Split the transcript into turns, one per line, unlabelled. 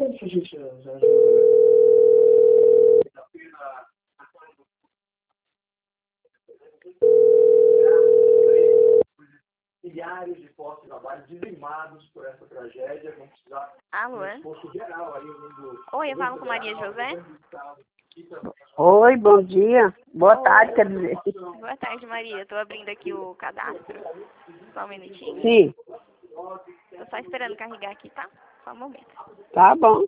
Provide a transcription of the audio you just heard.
Milhares de postos de trabalho dizimados por essa tragédia. Vão precisar
Alô?
de um esforço geral aí.
Oi, eu falo com Maria José.
Oi, bom dia. Boa tarde, quer dizer.
Boa tarde, Maria. Estou abrindo aqui o cadastro. Só um minutinho.
Sim,
Estou só esperando carregar aqui, tá? Só um momento.
tá bom.